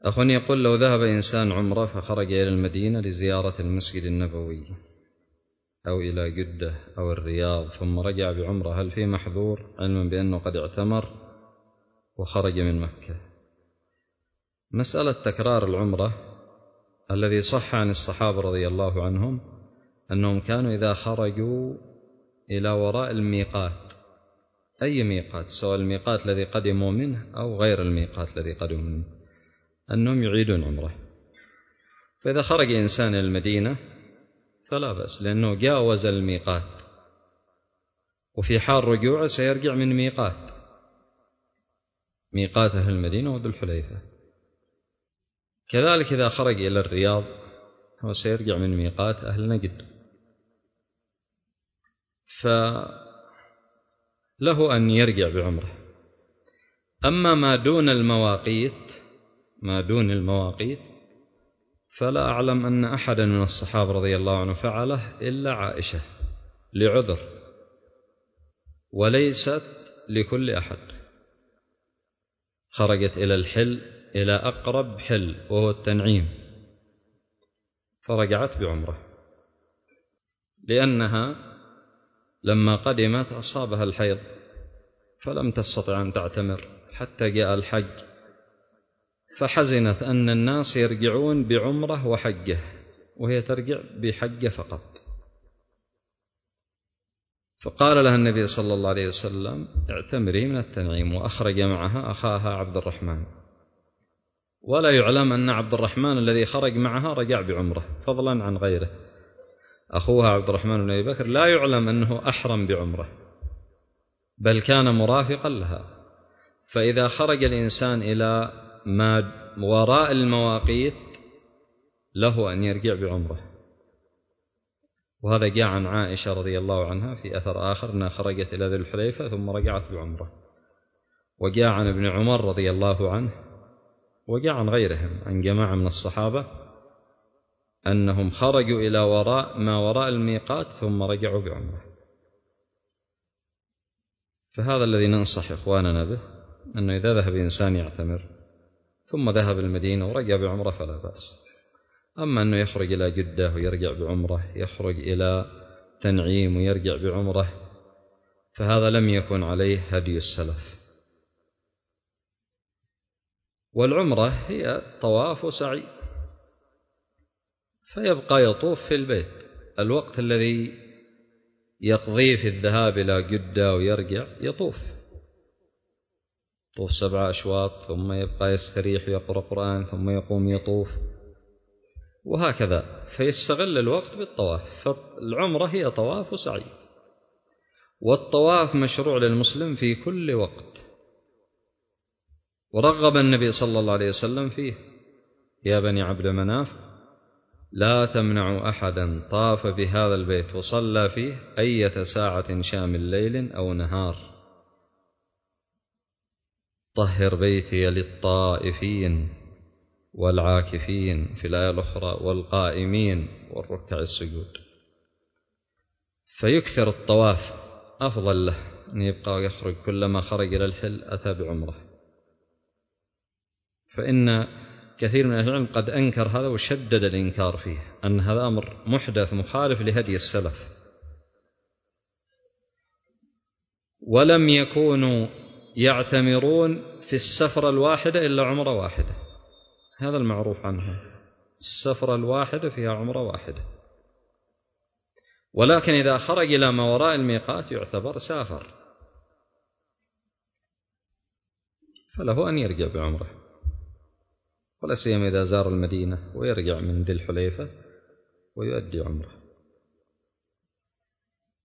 أخ يقول: لو ذهب إنسان عمرة فخرج إلى المدينة لزيارة المسجد النبوي أو إلى جدة أو الرياض ثم رجع بعمرة، هل فيه محذور علما بأنه قد اعتمر وخرج من مكة؟ مسألة تكرار العمرة الذي صح عن الصحابة رضي الله عنهم أنهم كانوا إذا خرجوا إلى وراء الميقات، أي ميقات، سواء الميقات الذي قدموا منه أو غير الميقات الذي قدموا منه، أنهم يعيدون عمره. فإذا خرج إنسان إلى المدينة فلا بأس، لأنه جاوز الميقات، وفي حال رجوعه سيرجع من ميقات أهل المدينة وذو الحليفة. كذلك إذا خرج إلى الرياض هو سيرجع من ميقات أهل نجد، فله أن يرجع بعمره. أما ما دون المواقيت فلا أعلم أن أحدا من الصحابة رضي الله عنه فعله إلا عائشة لعذر، وليست لكل أحد. خرجت إلى الحل، إلى أقرب حل وهو التنعيم، فرجعت بعمره، لأنها لما قدمت أصابها الحيض فلم تستطع أن تعتمر حتى جاء الحج، فحزنت أن الناس يرجعون بعمره وحجه وهي ترجع بحجه فقط. فقال لها النبي صلى الله عليه وسلم: اعتمري من التنعيم، وأخرج معها أخاها عبد الرحمن. ولا يعلم أن عبد الرحمن الذي خرج معها رجع بعمره، فضلا عن غيره. أخوها عبد الرحمن بن أبي بكر لا يعلم أنه أحرم بعمره، بل كان مرافقا لها. فإذا خرج الإنسان إلى ما وراء المواقيت له أن يرجع بعمره. وهذا جاء عن عائشة رضي الله عنها في أثر آخر أنها خرجت إلى ذي الحليفة ثم رجعت بعمره، وجاء عن ابن عمر رضي الله عنه، وجاء عن غيرهم عن جماعة من الصحابة أنهم خرجوا إلى ما وراء الميقات ثم رجعوا بعمره. فهذا الذي ننصح إخواننا به، أنه إذا ذهب إنسان يعتمر ثم ذهب المدينة ورجع بعمره فلا بأس. أما أنه يخرج إلى جدة ويرجع بعمره، يخرج إلى تنعيم ويرجع بعمره، فهذا لم يكن عليه هدي السلف. والعمرة هي طواف وسعي، فيبقى يطوف في البيت الوقت الذي يقضيه في الذهاب إلى جدة ويرجع، يطوف 7 أشواط، ثم يبقى يستريح ويقرأ قرآن، ثم يقوم يطوف، وهكذا، فيستغل الوقت بالطواف. فالعمرة هي طواف وسعي، والطواف مشروع للمسلم في كل وقت، ورغب النبي صلى الله عليه وسلم فيه: يا بني عبد مناف لا تمنعوا أحدا طاف بهذا البيت وصلى فيه أية ساعة شام الليل أو نهار، طهر بيتي للطائفين والعاكفين في الآية الأخرى والقائمين والركع السجود. فيكثر الطواف، أفضل له أن يبقى ويخرج، كلما خرج إلى الحل أتى بعمره. فإن كثير من أهل العلم قد أنكر هذا وشدد الإنكار فيه، أن هذا أمر محدث مخالف لهدي السلف، ولم يكونوا يعتمرون في السفرة الواحدة إلا عمرة واحدة، هذا المعروف عنها، السفرة الواحدة فيها عمرة واحدة. ولكن إذا خرج إلى ما وراء الميقات يعتبر سافر، فله أن يرجع بعمره، ولا سيما إذا زار المدينة ويرجع من ذي الحليفة ويؤدي عمره.